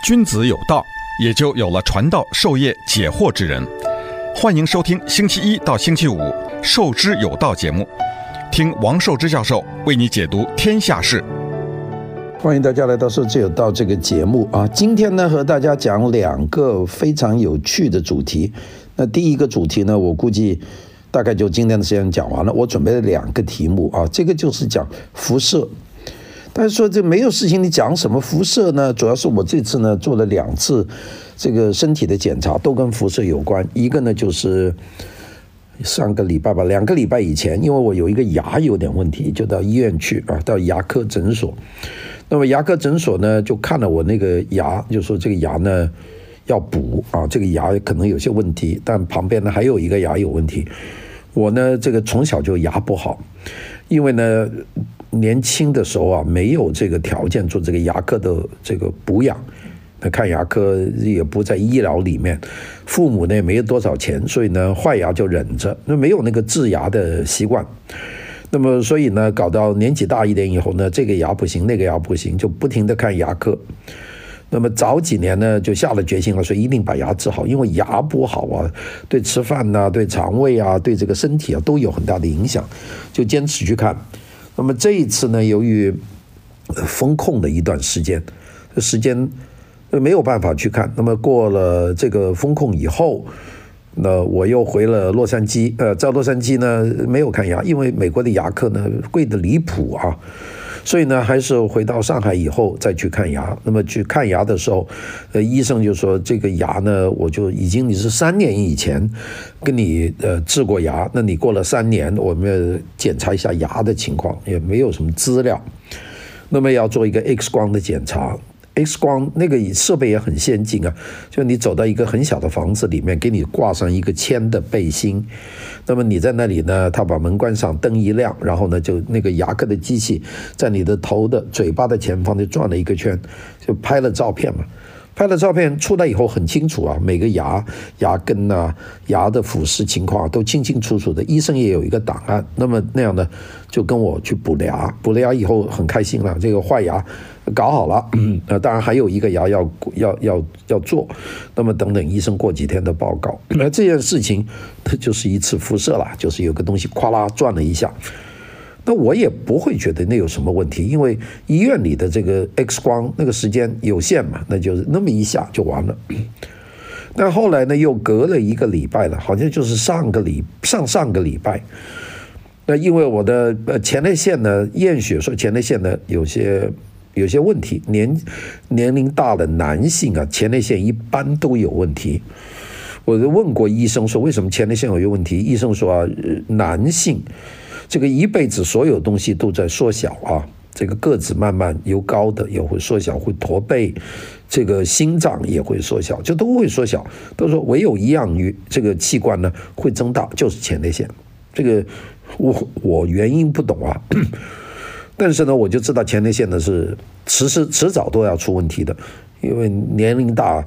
君子有道，也就有了传道授业解惑之人。欢迎收听星期一到星期五《授之有道》节目，听王寿之教授为你解读天下事。 欢迎大家来到《授之有道》这个节目啊！今天呢，和大家讲两个非常有趣的主题。那第一个主题呢，我估计大概就今天的时间讲完了。我准备了两个题目啊，这个就是讲辐射。但是说这没有事情，你讲什么辐射呢？主要是我这次呢做了2次这个身体的检查，都跟辐射有关。一个呢就是上个礼拜吧，2个礼拜以前，因为我有一个牙有点问题，就到医院去啊，到牙科诊所。那么牙科诊所呢就看了我那个牙，就说这个牙呢要补啊，这个牙可能有些问题，但旁边呢还有一个牙有问题。我呢这个从小就牙不好，因为呢年轻的时候啊没有这个条件做这个牙科的这个补养，那看牙科也不在医疗里面，父母呢也没有多少钱，所以呢坏牙就忍着，那没有那个治牙的习惯。那么所以呢搞到年纪大一点以后呢，这个牙不行那个牙不行，就不停地看牙科。那么早几年呢就下了决心了，说一定把牙治好，因为牙不好啊对吃饭啊对肠胃啊对这个身体啊都有很大的影响，就坚持去看。那么这一次呢，由于封控的一段时间没有办法去看。那么过了这个封控以后，那我又回了洛杉矶。在洛杉矶呢没有看牙，因为美国的牙科呢贵得离谱啊，所以呢还是回到上海以后再去看牙。那么去看牙的时候，医生就说这个牙呢，我就已经你是3年以前跟你治过牙，那你过了3年，我们检查一下牙的情况，也没有什么资料。那么要做一个 X 光的检查。X 光那个设备也很先进啊，就你走到一个很小的房子里面，给你挂上一个铅的背心，那么你在那里呢，他把门关上，灯一亮，然后呢就那个牙科的机器在你的头的嘴巴的前方就转了一个圈，就拍了照片嘛。拍了照片出来以后很清楚啊，每个牙根啊牙的腐蚀情况都清清楚楚的，医生也有一个档案。那么那样呢就跟我去补了牙以后很开心了，这个坏牙搞好了，当然还有一个牙要做，那么等等医生过几天的报告。那这件事情就是一次辐射了，就是有个东西咵啦转了一下。那我也不会觉得那有什么问题，因为医院里的这个 X 光那个时间有限嘛，那就是那么一下就完了。但后来呢又隔了1个礼拜了，好像就是上上个礼拜，那因为我的前列腺呢验血说前列腺呢有些问题，年龄大的男性啊前列腺一般都有问题。我就问过医生说为什么前列腺有问题，医生说啊男性这个一辈子所有东西都在缩小啊，这个个子慢慢由高的也会缩小，会驼背，这个心脏也会缩小，就都会缩小。都说唯有一样这个器官呢会增大，就是前列腺。这个我原因不懂啊，但是呢我就知道前列腺呢是迟早都要出问题的，因为年龄大，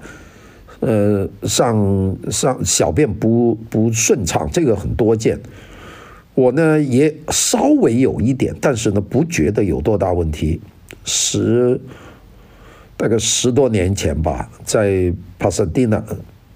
上小便不顺畅，这个很多见。我呢也稍微有一点，但是呢不觉得有多大问题。大概10多年前吧，在帕萨迪纳，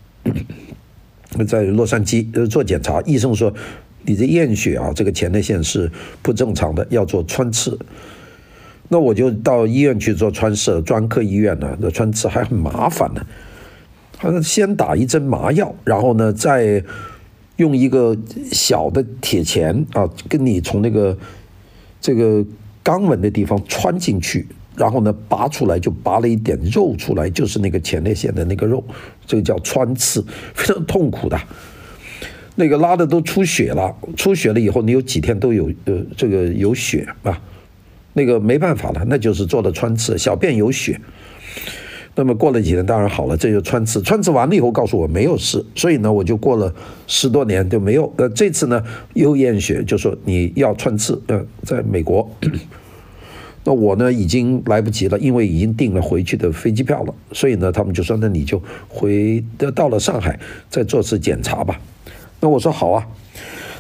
在洛杉矶做检查，医生说你的验血啊，这个前列腺是不正常的，要做穿刺。那我就到医院去做穿刺，专科医院呢，那穿刺还很麻烦呢，他先打一针麻药，然后呢再用一个小的铁钳啊，跟你从这个肛门的地方穿进去，然后呢拔出来，就拔了一点肉出来，就是那个前列腺的那个肉，这个叫穿刺，非常痛苦的。那个拉的都出血了以后，你有几天都有这个有血啊，那个没办法了，那就是做了穿刺，小便有血。那么过了几天当然好了，这就穿刺完了以后告诉我没有事，所以呢我就过了10多年就没有。这次呢又验血，就说你要穿刺，在美国。那我呢已经来不及了，因为已经订了回去的飞机票了，所以呢他们就说那你就到了上海再做次检查吧。那我说好啊。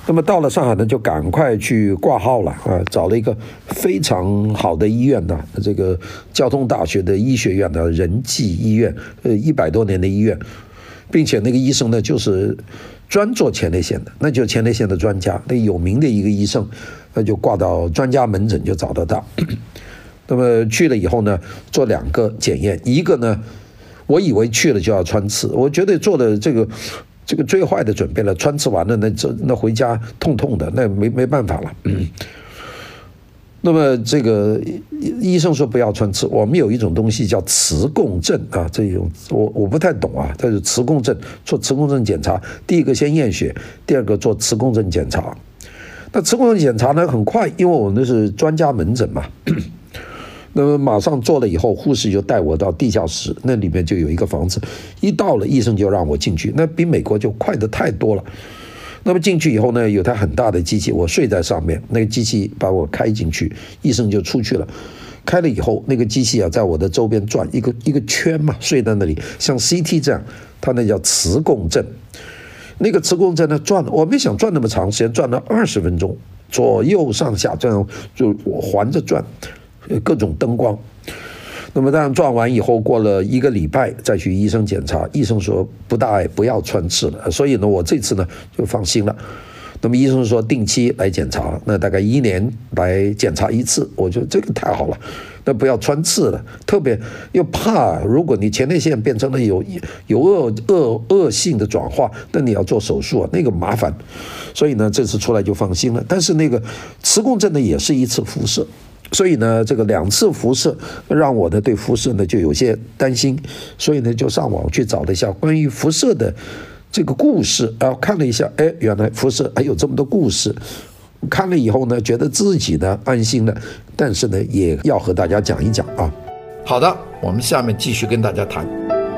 那么到了上海呢，就赶快去挂号了啊，找了一个非常好的医院呢，这个交通大学的医学院的仁济医院，100多年的医院，并且那个医生呢就是专做前列腺的，那就是前列腺的专家，那有名的一个医生，那就挂到专家门诊就找得到。那么去了以后呢，做2个检验，一个呢，我以为去了就要穿刺，我觉得做的这个最坏的准备了，穿刺完了那回家痛痛的，那没办法了。那么这个医生说不要穿刺，我们有一种东西叫磁共振啊，这种我不太懂啊，它是磁共振，做磁共振检查，第一个先验血，第二个做磁共振检查。那磁共振检查呢很快，因为我们是专家门诊嘛。那么马上做了以后，护士就带我到地下室，那里面就有一个房子，一到了医生就让我进去，那比美国就快得太多了。那么进去以后呢，有台很大的机器，我睡在上面，那个机器把我开进去，医生就出去了。开了以后，那个机器啊在我的周边转一个圈嘛，睡在那里像 CT 这样，它那叫磁共振。那个磁共振呢转，我没想转那么长时间，转了20分钟，左右上下这样就环着转。各种灯光，那么当然转完以后，过了1个礼拜再去医生检查，医生说不大碍，不要穿刺了，所以呢，我这次呢就放心了。那么医生说定期来检查，那大概1年来检查1次，我觉得这个太好了，那不要穿刺了，特别又怕如果你前列腺变成了有恶性的转化，那你要做手术啊，那个麻烦，所以呢这次出来就放心了。但是那个磁共振呢也是1次辐射。所以呢，这个2次辐射让我呢对辐射呢就有些担心，所以呢就上网去找了一下关于辐射的这个故事，看了一下，原来辐射还有这么多故事。看了以后呢，觉得自己呢安心了，但是呢也要和大家讲一讲啊。好的，我们下面继续跟大家谈。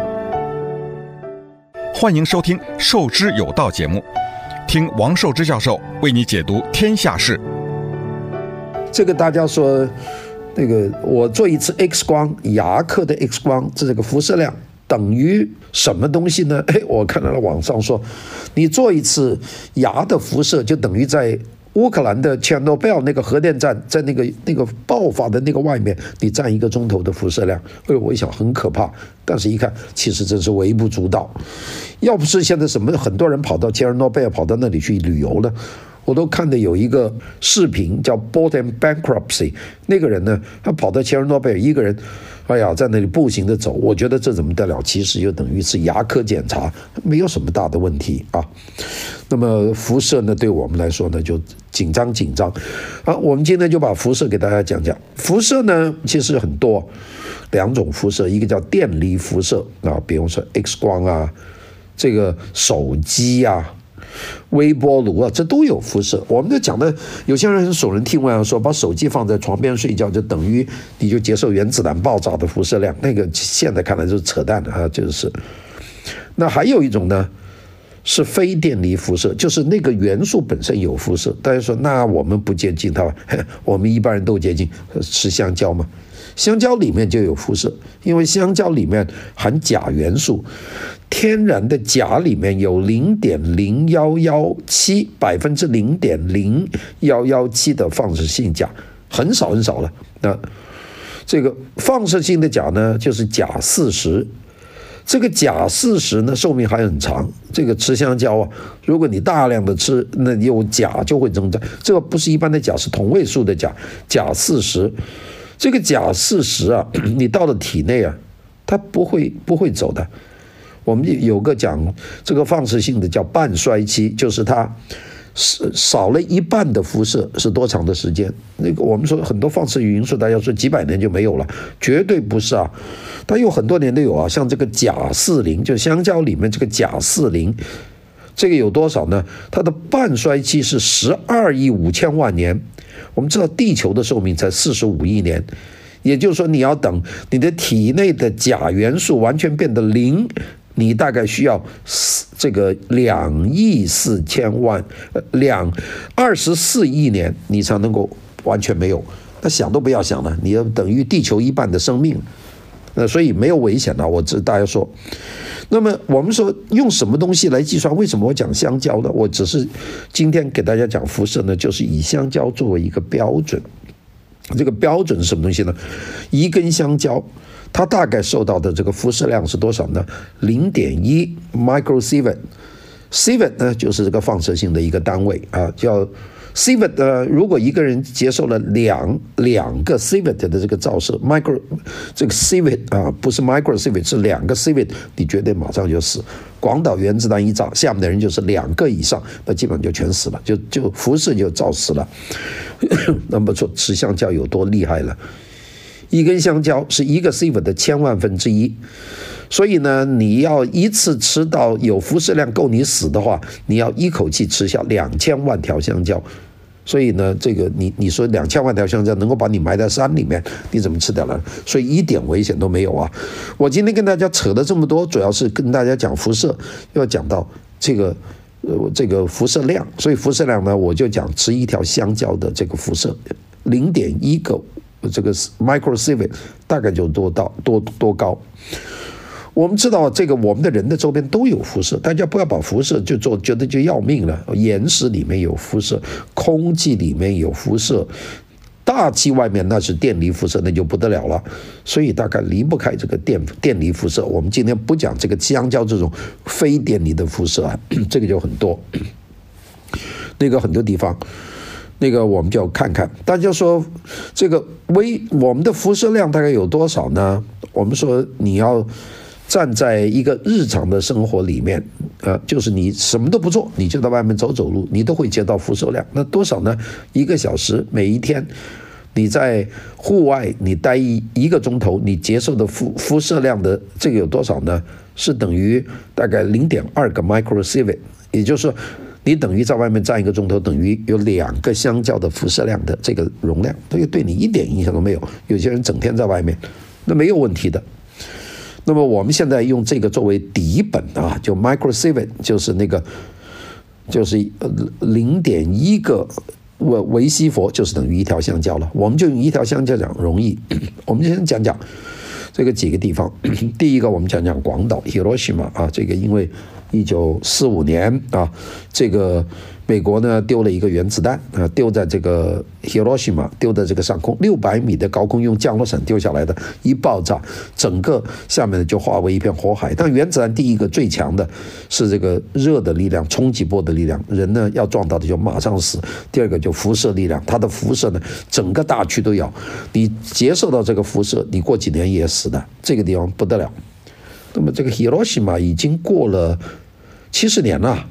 欢迎收听《受之有道》节目，听王寿之教授为你解读天下事。 这个大家说，那个我做一次 X 光，牙科的 X 光，这个辐射量等于什么东西呢？我看到了网上说，你做一次牙的辐射就等于在乌克兰的切尔诺贝尔那个核电站，在那个爆发的那个外面，你站1个钟头的辐射量。我一想很可怕，但是一看其实真是微不足道。要不是现在很多人跑到切尔诺贝尔跑到那里去旅游了。我都看的有一个视频叫 Bottom Bankruptcy， 那个人呢，他跑到切尔诺贝尔一个人，在那里步行的走，我觉得这怎么得了？其实就等于是牙科检查，没有什么大的问题啊。那么辐射呢，对我们来说呢，就紧张啊。我们今天就把辐射给大家讲讲。辐射呢，其实很多，2种辐射，一个叫电离辐射啊，比如说 X 光啊，这个手机啊。微波炉啊，这都有辐射。我们就讲的，有些人很耸人听闻说，把手机放在床边睡觉，就等于你就接受原子弹爆炸的辐射量。那个现在看来就是扯淡的啊，就是。那还有一种呢，是非电离辐射，就是那个元素本身有辐射。大家说，那我们不接近它吧？我们一般人都接近，吃香蕉嘛。香蕉里面就有辐射，因为香蕉里面含钾元素，天然的钾里面有0.0117%，0.0117%的放射性钾，很少了。那这个放射性的钾呢，就是钾40。这个钾40呢，寿命还很长。这个吃香蕉啊，如果你大量的吃，那有钾就会增长。这个不是一般的钾，是同位素的钾，钾40。这个钾40啊，你到了体内啊，它不会走的。我们有个讲这个放射性的叫半衰期，就是它少了1半的辐射是多长的时间？那个我们说很多放射元素，大家说几百年就没有了，绝对不是啊，它有很多年都有啊。像这个钾40，就香蕉里面这个钾40，这个有多少呢？它的半衰期是12亿5千万年。我们知道地球的寿命才45亿年，也就是说你要等你的体内的钾元素完全变得0，你大概需要这个2亿4千万24亿年，你才能够完全没有。那想都不要想了，你要等于地球1半的生命。 所以没有危险我大家说。那么我们说用什么东西来计算？为什么我讲香蕉呢？我只是今天给大家讲辐射呢，就是以香蕉作为一个标准。这个标准是什么东西呢？一根香蕉它大概受到的这个辐射量是多少呢？ 0.1 microsievert。sievert 呢就是这个放射性的一个单位叫 sievert。如果一个人接受了两个 sievert 的这个照射，这个 sievert 不是 microsievert， 是2个 sievert， 你绝对马上就死。广岛原子弹一炸，下面的人就是2个以上，那基本上就全死了，就辐射就照死了。那么说吃香蕉有多厉害了？一根香蕉是1个 sievert 的1000万分之1。所以呢，你要一次吃到有辐射量够你死的话，你要一口气吃下2000万条香蕉。所以呢，这个你说2000万条香蕉能够把你埋在山里面，你怎么吃掉了？所以一点危险都没有我今天跟大家扯了这么多，主要是跟大家讲辐射，要讲到这个辐射量。所以辐射量呢，我就讲吃一条香蕉的这个辐射0.1个这个 microsievert 大概就多高。我们知道这个我们的人的周边都有辐射，大家不要把辐射就觉得就要命了。岩石里面有辐射，空气里面有辐射，大气外面那是电离辐射，那就不得了了。所以大概离不开这个电离辐射。我们今天不讲这个香蕉这种非电离的辐射这个就很多。那个很多地方那个我们就要看看。大家说这个我们的辐射量大概有多少呢？我们说你要站在一个日常的生活里面，就是你什么都不做，你就在外面走路，你都会接到辐射量。那多少呢？1个小时，每一天你在户外你待1个钟头，你接受的辐射量的这个有多少呢？是等于大概 0.2 个 microsievert， 也就是说你等于在外面站1个钟头，等于有2个香蕉的辐射量的这个容量，这个对你一点影响都没有。有些人整天在外面，那没有问题的。那么我们现在用这个作为底本就 microsievert， 就是0.1个微西弗，就是等于1条香蕉了。我们就用1条香蕉讲容易。我们先讲这个几个地方。第一个我们讲广岛 Hiroshima 这个因为1945年这个美国呢丢了一个原子弹丢在这个 Hiroshima， 丢在这个上空600米的高空，用降落伞丢下来的，一爆炸，整个下面就化为一片火海。但原子弹第一个最强的是这个热的力量，冲击波的力量，人呢要撞到的就马上死。第二个就辐射力量，它的辐射呢整个大区都要，你接受到这个辐射，你过几年也死的，这个地方不得了。那么这个 Hiroshima 已经过了70年了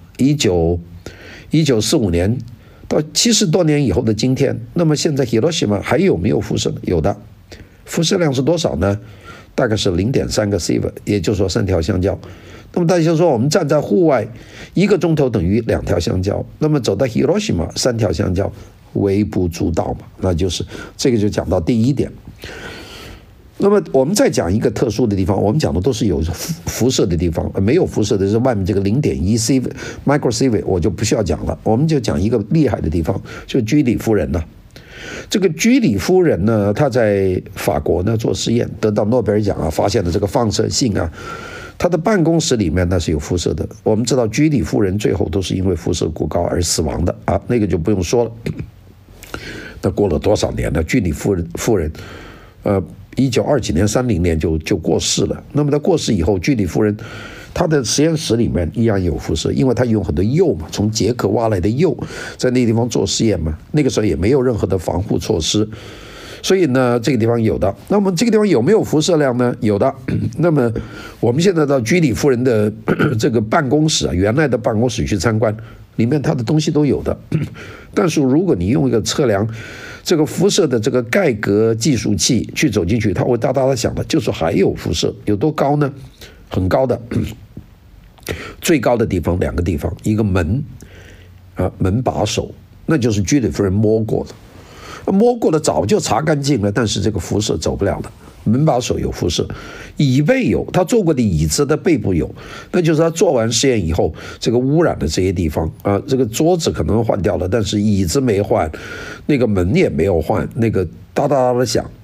，1945年到70多年以后的今天，那么现在 Hiroshima 还有没有辐射呢？有的，辐射量是多少呢？大概是 0.3 个 sievert， 也就是说3条香蕉。那么大家就说我们站在户外1个钟头等于2条香蕉，那么走到 Hiroshima 3条香蕉微不足道嘛，那就是这个就讲到第一点。那么我们再讲一个特殊的地方，我们讲的都是有辐射的地方，没有辐射的是外面这个 0.1 microsievert， 我就不需要讲了。我们就讲一个厉害的地方，就居里夫人这个居里夫人呢，她在法国呢做实验，得到诺贝尔奖发现了这个放射性她的办公室里面那是有辐射的。我们知道居里夫人最后都是因为辐射过高而死亡的那个就不用说了。那过了多少年呢？居里夫人1920几年30年就过世了。那么他过世以后，居里夫人她的实验室里面依然有辐射，因为她用很多铀嘛，从捷克挖来的铀，在那个地方做实验嘛。那个时候也没有任何的防护措施，所以呢，这个地方有的。那么这个地方有没有辐射量呢？有的。那么我们现在到居里夫人的这个办公室原来的办公室去参观，里面她的东西都有的。但是如果你用一个测量这个辐射的这个盖格计数器去走进去，它会哒哒的响的，就是还有辐射。有多高呢？很高的，最高的地方2个地方，一个门把手，那就是居里夫人摸过的早就擦干净了，但是这个辐射走不了的。门把手有辐射，椅背有，他坐过的椅子的背部有，那就是他做完实验以后，这个污染的这些地方这个桌子可能换掉了，但是椅子没换，那个门也没有换，那个哒哒哒的响。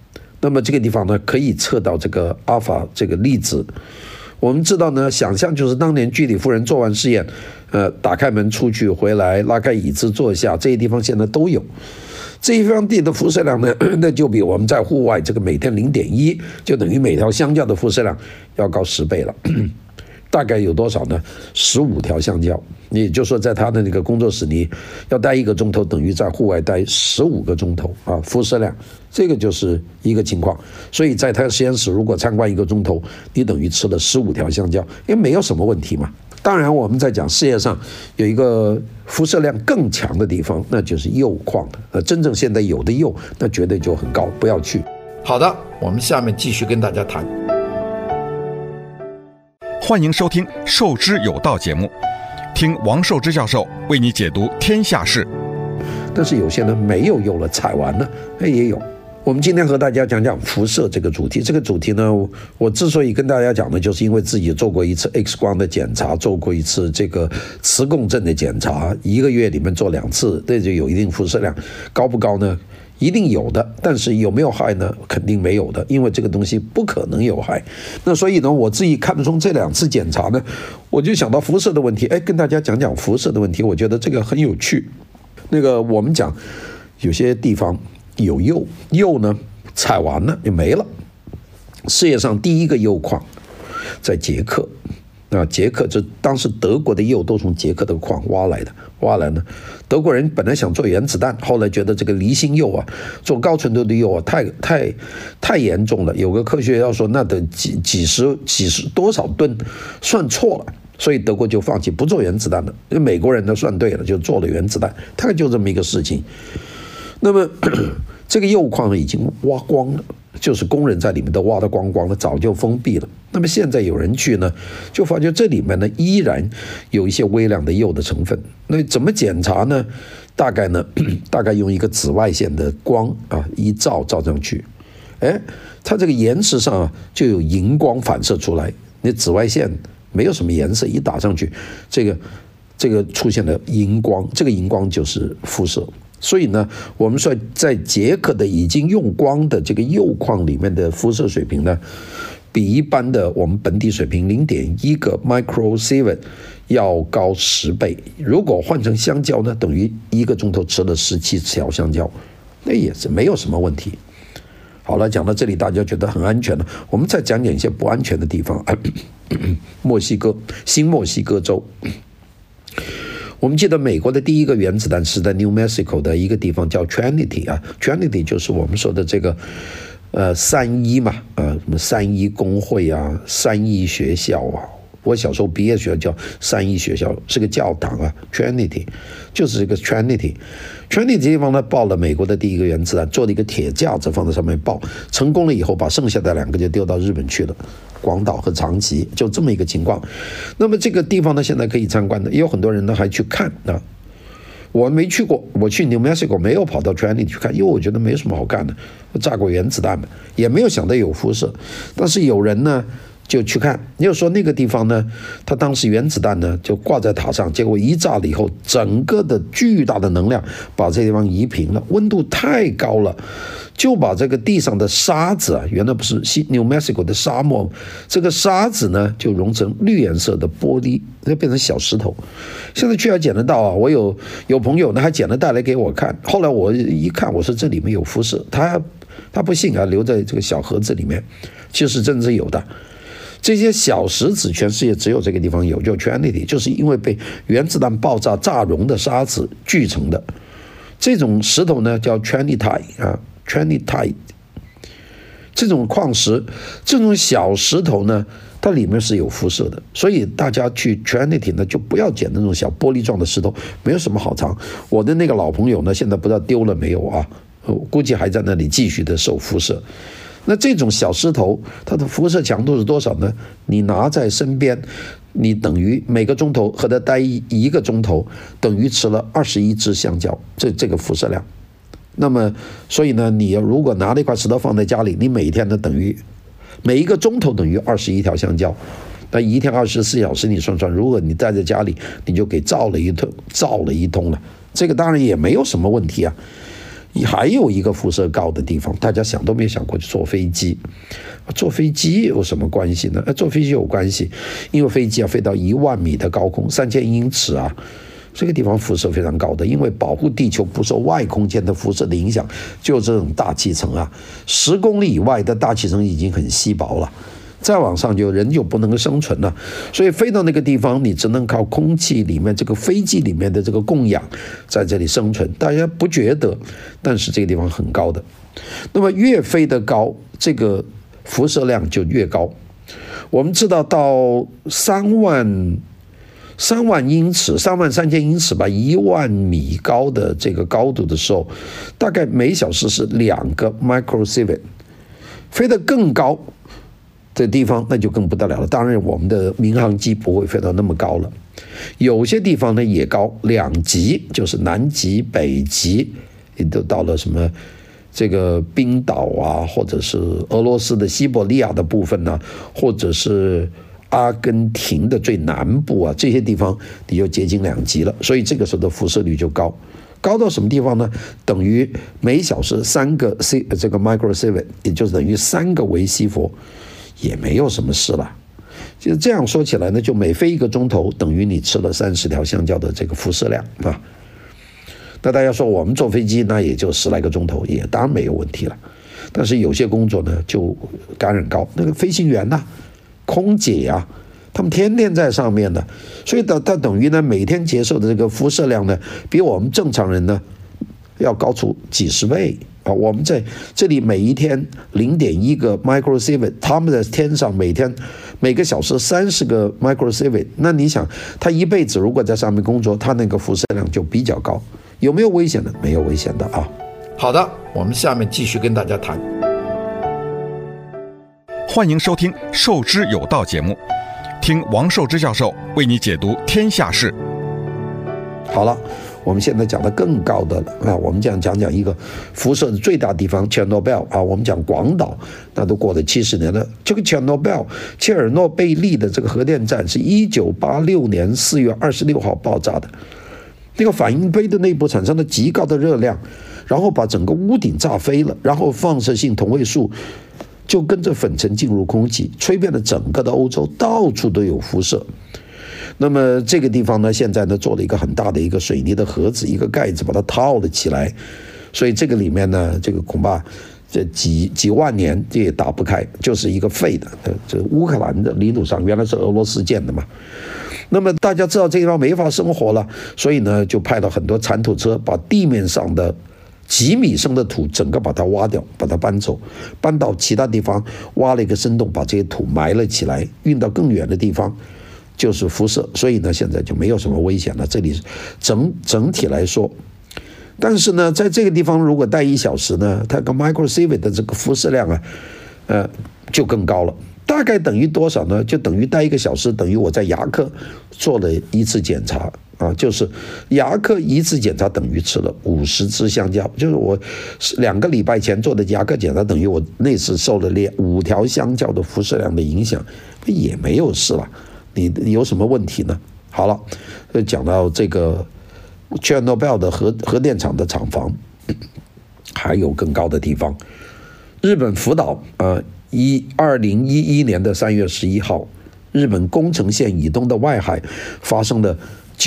那么这个地方呢，可以测到这个阿尔法这个粒子。我们知道呢，想象就是当年居里夫人做完试验，打开门出去回来，拉开椅子坐下，这些地方现在都有。这一方地的辐射量呢，那就比我们在户外这个每天0.1，就等于每条香蕉的辐射量要高10倍了。大概有多少呢？15条香蕉。也就是说，在他的那个工作室里要待1个钟头，等于在户外待15个钟头啊，辐射量，这个就是一个情况。所以在他的实验室，如果参观1个钟头，你等于吃了15条香蕉，因为没有什么问题嘛。当然，我们在讲世界上有一个辐射量更强的地方，那就是铀矿的。真正现在有的铀，那绝对就很高，不要去。好的，我们下面继续跟大家谈。 欢迎收听《受之有道》节目，听王寿之教授为你解读天下事。 但是有些人没有铀了，采完了，也有。我们今天和大家讲讲辐射这个主题。这个主题呢，我之所以跟大家讲呢，就是因为自己做过一次 X 光的检查，做过一次这个磁共振的检查，1个月里面做2次，这就有一定辐射量。高不高呢？一定有的，但是有没有害呢？肯定没有的，因为这个东西不可能有害。那所以呢，我自己看得出这2次检查呢，我就想到辐射的问题，跟大家讲讲辐射的问题，我觉得这个很有趣。那个我们讲有些地方有铀，铀呢采完了就没了。世界上第一个铀矿在捷克，捷克这当时德国的铀都从捷克的矿挖来呢。德国人本来想做原子弹，后来觉得这个离心铀做高纯度的铀太严重了。有个科学家说那得几十多少吨，算错了，所以德国就放弃不做原子弹了。美国人呢算对了，就做了原子弹，大概就这么一个事情。那么这个铀矿已经挖光了，就是工人在里面都挖得光光了，早就封闭了。那么现在有人去呢，就发觉这里面呢依然有一些微量的铀的成分。那怎么检查呢？大概用一个紫外线的光一照上去，它这个岩石上就有荧光反射出来。那紫外线没有什么颜色，一打上去，这个出现了荧光，这个荧光就是辐射。所以呢，我们说在捷克的已经用光的这个铀矿里面的辐射水平呢，比一般的我们本地水平0.1个 microsievert 要高10倍。如果换成香蕉呢，等于1个钟头吃了17条香蕉，那也是没有什么问题。好了，讲到这里大家觉得很安全了，我们再讲一些不安全的地方。新墨西哥州。我们记得美国的第一个原子弹是在 New Mexico 的一个地方叫 Trinity，Trinity 就是我们说的这个3一嘛，什么3一工会3一学校我小时候毕业学校叫3一学校，是个教堂Trinity 就是这个 Trinity 地方呢爆了美国的第一个原子弹，做了一个铁架子放在上面爆，成功了以后把剩下的2个就丢到日本去了，广岛和长崎，就这么一个情况。那么这个地方呢现在可以参观的，也有很多人呢还去看我没去过，我去 New Mexico 没有跑到 Trinity 去看，因为我觉得没什么好看的，炸过原子弹嘛，也没有想到有辐射。但是有人呢就去看，也就是说那个地方呢，它当时原子弹呢就挂在塔上，结果一炸了以后，整个的巨大的能量把这地方移平了，温度太高了，就把这个地上的沙子原来不是New Mexico 的沙漠，这个沙子呢就融成绿颜色的玻璃，那变成小石头。现在去还捡得到我有朋友呢还捡了带来给我看，后来我一看，我说这里面有辐射，他不信留在这个小盒子里面，其实真是有的。这些小石子全世界只有这个地方有，叫 Trinity， 就是因为被原子弹爆炸炸融的沙子聚成的。这种石头呢叫 Trinity，Trinity。这种矿石，这种小石头呢，它里面是有辐射的，所以大家去 Trinity 呢就不要捡那种小玻璃状的石头，没有什么好藏。我的那个老朋友呢，现在不知道丢了没有估计还在那里继续的受辐射。那这种小石头它的辐射强度是多少呢？你拿在身边，你等于每个钟头和它待1个钟头，等于吃了21只香蕉，这个辐射量。那么所以呢，你如果拿了一块石头放在家里，你每天呢等于每1个钟头等于21条香蕉，那一天24小时你算算，如果你待在家里，你就给造了一通了。这个当然也没有什么问题还有一个辐射高的地方，大家想都没想过去坐飞机。坐飞机有什么关系呢？坐飞机有关系，因为飞机要飞到1万米的高空，3000英尺啊，这个地方辐射非常高的。因为保护地球不受外空间的辐射的影响，就这种大气层啊，10公里以外的大气层已经很稀薄了。再往上人就不能够生存了，所以飞到那个地方，你只能靠空气里面这个飞机里面的这个供氧在这里生存。大家不觉得，但是这个地方很高的。那么越飞得高，这个辐射量就越高。我们知道到3万英尺，33000英尺吧，1万米高的这个高度的时候，大概每小时是2个 microsievert， 飞得更高这地方那就更不得了了。当然我们的民航机不会飞到那么高了，有些地方呢也高，2级，就是南极北极，也都到了什么这个冰岛啊，或者是俄罗斯的西伯利亚的部分呢，或者是阿根廷的最南部啊，这些地方你就接近2级了。所以这个时候的辐射率就高到什么地方呢？等于每小时3个这个 microsievert， 也就是等于3个维西弗，也没有什么事了。就这样说起来呢，就每飞1个钟头，等于你吃了30条香蕉的这个辐射量啊。那大家说我们坐飞机那也就10来个钟头，也当然没有问题了。但是有些工作呢就感染高，那个飞行员呐、空姐啊，他们天天在上面的，所以它等于呢每天接受的这个辐射量呢，比我们正常人呢要高出几十倍。我们在这里每一天0.1个 microsievert， 他们在天上每个小时30个 microsievert， 那你想他一辈子如果在上面工作，他那个辐射量就比较高。有没有危险呢？没有危险的啊。好的，我们下面继续跟大家谈。 欢迎收听《授之有道》节目，听王寿之教授为你解读天下事。 好了，我们现在讲的更高的了啊，我们讲一个辐射的最大地方切尔诺贝尔啊，我们讲广岛，那都过了70年了。这个切尔诺贝利的这个核电站是1986年4月26号爆炸的，那个反应堆的内部产生了极高的热量，然后把整个屋顶炸飞了，然后放射性同位素就跟着粉尘进入空气，吹遍了整个的欧洲，到处都有辐射。那么这个地方呢，现在呢做了一个很大的一个水泥的盒子，一个盖子把它套了起来，所以这个里面呢，这个恐怕这几万年这也打不开，就是一个废的。这乌克兰的领土上原来是俄罗斯建的嘛。那么大家知道这个地方没法生活了，所以呢就派了很多铲土车把地面上的几米深的土整个把它挖掉，把它搬走，搬到其他地方挖了一个深洞，把这些土埋了起来，运到更远的地方。就是辐射，所以呢，现在就没有什么危险了。这里整体来说，但是呢，在这个地方如果待1小时呢，它跟 microsievert 的这个辐射量啊，就更高了。大概等于多少呢？就等于待1个小时，等于我在牙科做了1次检查啊，就是牙科1次检查等于吃了50只香蕉，就是我2个礼拜前做的牙科检查，等于我那次受了5条香蕉的辐射量的影响，也没有事了。你有什么问题呢？好了，讲到这个切尔诺贝尔的核电厂的厂房，还有更高的地方。日本福岛2011年的3月11号，日本宫城县以东的外海发生了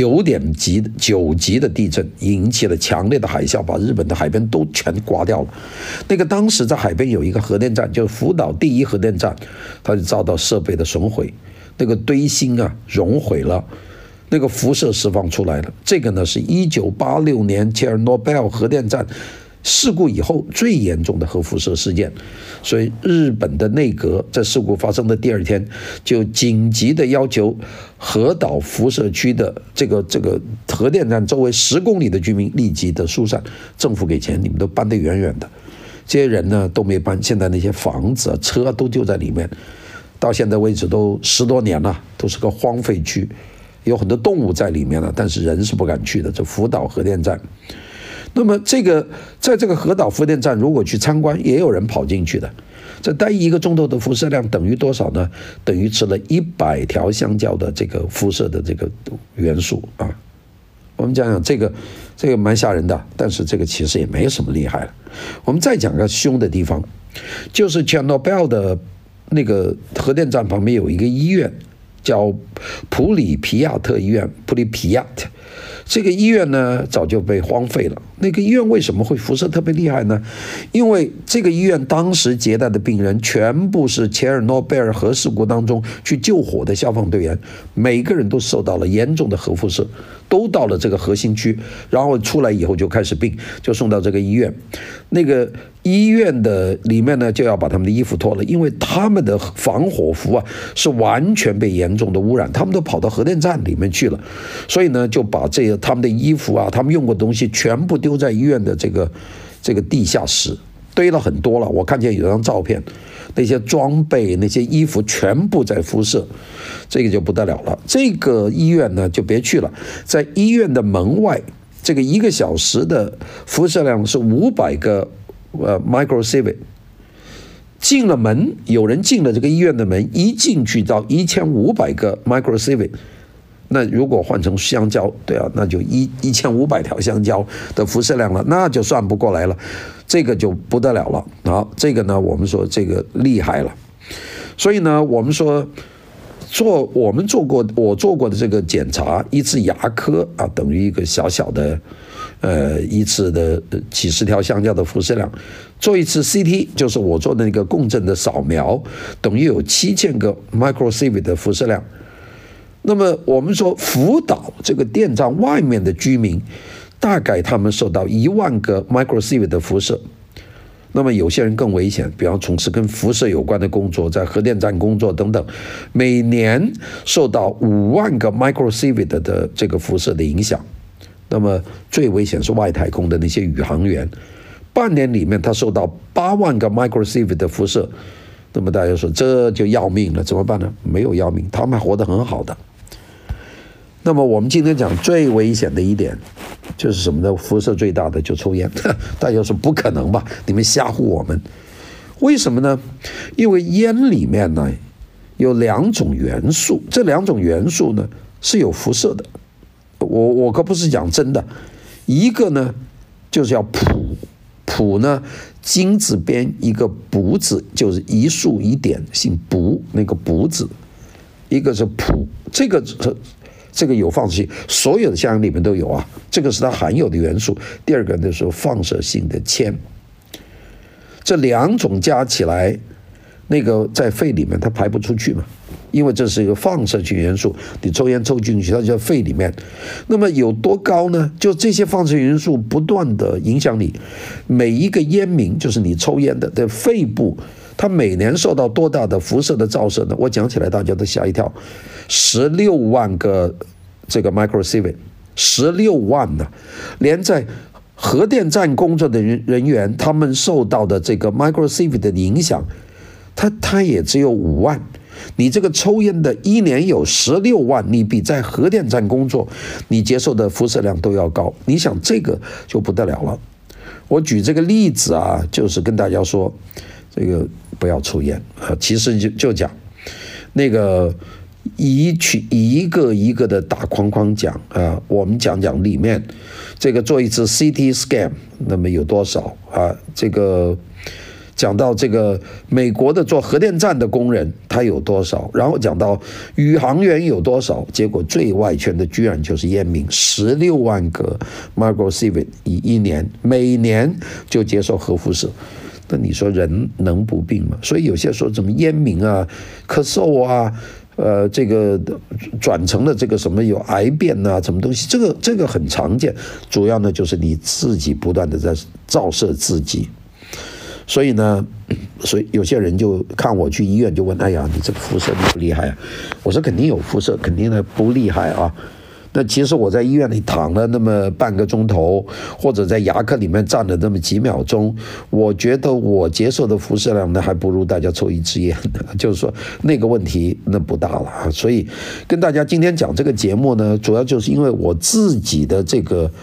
9级的地震，引起了强烈的海啸，把日本的海边都全刮掉了。那个当时在海边有一个核电站，就是福岛第1核电站，它就遭到设备的损毁。那个堆芯啊熔毁了，那个辐射释放出来了。这个呢是1986年切尔诺贝尔核电站事故以后最严重的核辐射事件，所以日本的内阁在事故发生的第2天就紧急的要求核岛辐射区的这个核电站周围10公里的居民立即的疏散，政府给钱，你们都搬得远远的。这些人呢都没搬，现在那些房子啊车啊都丢在里面。到现在为止都10多年了，都是个荒废区，有很多动物在里面了，但是人是不敢去的。这福岛核电站，那么在这个福岛核电站，如果去参观，也有人跑进去的。这待1个钟头的辐射量等于多少呢？等于吃了100条香蕉的这个辐射的这个元素啊。 我们讲讲这个蛮吓人的，但是这个其实也没什么厉害了。我们再讲个凶的地方，就是 Chernobyl 的那个核电站旁边有一个医院，叫普里皮亚特医院 （Pripyat）。这个医院呢早就被荒废了。那个医院为什么会辐射特别厉害呢？因为这个医院当时接待的病人全部是切尔诺贝尔核事故当中去救火的消防队员，每个人都受到了严重的核辐射，都到了这个核心区，然后出来以后就开始病，就送到这个医院。那个医院的里面呢就要把他们的衣服脱了，因为他们的防火服啊是完全被严重的污染，他们都跑到核电站里面去了，所以呢就把他们的衣服啊，他们用过的东西全部丢在医院的这个地下室，堆了很多了。我看见有张照片，那些装备、那些衣服全部在辐射，这个就不得了了。这个医院呢就别去了，在医院的门外，这个1个小时的辐射量是500个microsievert。进了门，有人进了这个医院的门，一进去到1500个 microsievert。那如果换成香蕉，对啊，那就1500条香蕉的辐射量了，那就算不过来了，这个就不得了了。好，这个呢，我们说这个厉害了。所以呢，我们说我做过的这个检查，一次牙科啊，等于一个小小的一次的几十条香蕉的辐射量。做一次 CT， 就是我做的那个共振的扫描，等于有7000个 microsievert 的辐射量。那么我们说福岛这个电站外面的居民，大概他们受到10000个 microsievert 的辐射。那么有些人更危险，比方从事跟辐射有关的工作，在核电站工作等等，每年受到50000个 microsievert 的这个辐射的影响。那么最危险是外太空的那些宇航员，半年里面他受到80000个 microsievert 的辐射。那么大家说这就要命了，怎么办呢？没有要命，他们还活得很好的。那么我们今天讲最危险的一点就是什么呢？辐射最大的就抽烟。大家说不可能吧？你们瞎唬我们。为什么呢？因为烟里面呢有2种元素，这2种元素呢是有辐射的。我可不是讲真的。一个呢就是要朴呢，金字边一个不字，就是一竖一点，姓不，那个不字，一个是朴，这个有放射性，所有的香烟里面都有啊，这个是它含有的元素。第二个呢是放射性的铅，这2种加起来，那个在肺里面它排不出去嘛，因为这是一个放射性元素，你抽烟抽进去，它就在肺里面。那么有多高呢？就这些放射元素不断的影响你，每一个烟民，就是你抽烟的肺部，它每年受到多大的辐射的照射呢？我讲起来大家都吓一跳，16万个这个 microsievert， 16万呢，连在核电站工作的人员，他们受到的这个 microsievert 的影响，它也只有5万。你这个抽烟的一年有16万，你比在核电站工作你接受的辐射量都要高。你想这个就不得了了。我举这个例子啊，就是跟大家说，这个不要抽烟啊。其实就讲那个一个一个的大框框讲啊，我们讲里面这个做一次 CT scan， 那么有多少啊？这个讲到这个美国的做核电站的工人他有多少，然后讲到宇航员有多少，结果最外圈的居然就是烟民，16万个 microsievert 一年，每年就接受核辐射。那你说人能不病吗？所以有些说什么烟民啊、咳嗽啊，这个转成了这个什么有癌变啊，什么东西，这个很常见。主要呢就是你自己不断的在照射自己。所以呢，有些人就看我去医院就问，哎呀，你这个辐射厉不厉害啊？我说肯定有辐射，肯定的不厉害啊。那其实我在医院里躺了那么半个钟头，或者在牙科里面站了那么几秒钟，我觉得我接受的辐射量呢，还不如大家抽一支烟。就是说那个问题那不大了啊。所以跟大家今天讲这个节目呢，主要就是因为我自己的这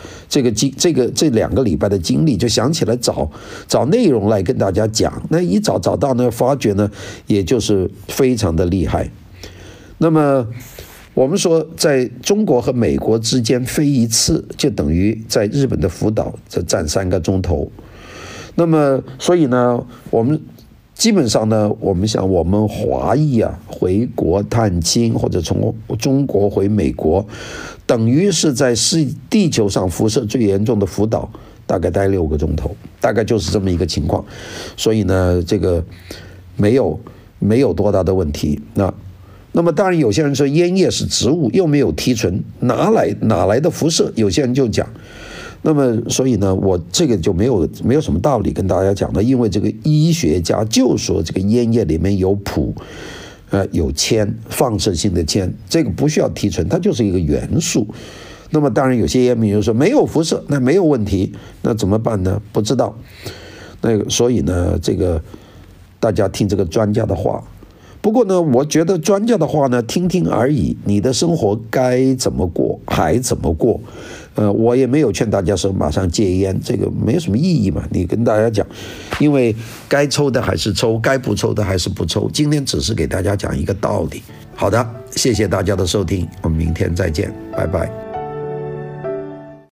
2个礼拜的经历，就想起来找内容来跟大家讲。那一找到呢，发觉呢，也就是非常的厉害。那么我们说，在中国和美国之间飞一次，就等于在日本的福岛这站3个钟头。那么，所以呢，我们基本上呢，我们想，我们华裔啊，回国探亲或者从中国回美国，等于是在地球上辐射最严重的福岛，大概待6个钟头，大概就是这么一个情况。所以呢，这个没有多大的问题。那么当然，有些人说烟叶是植物，又没有提纯，哪来的辐射？有些人就讲。那么所以呢，我这个就没有什么道理跟大家讲的，因为这个医学家就说这个烟叶里面有钋，有铅，放射性的铅，这个不需要提纯，它就是一个元素。那么当然有些烟民就说没有辐射，那没有问题，那怎么办呢？不知道。所以呢，这个大家听这个专家的话。不过呢，我觉得专家的话呢，听听而已。你的生活该怎么过还怎么过。我也没有劝大家说马上戒烟，这个没有什么意义嘛。你跟大家讲，因为该抽的还是抽，该不抽的还是不抽。今天只是给大家讲一个道理。好的，谢谢大家的收听，我们明天再见，拜拜。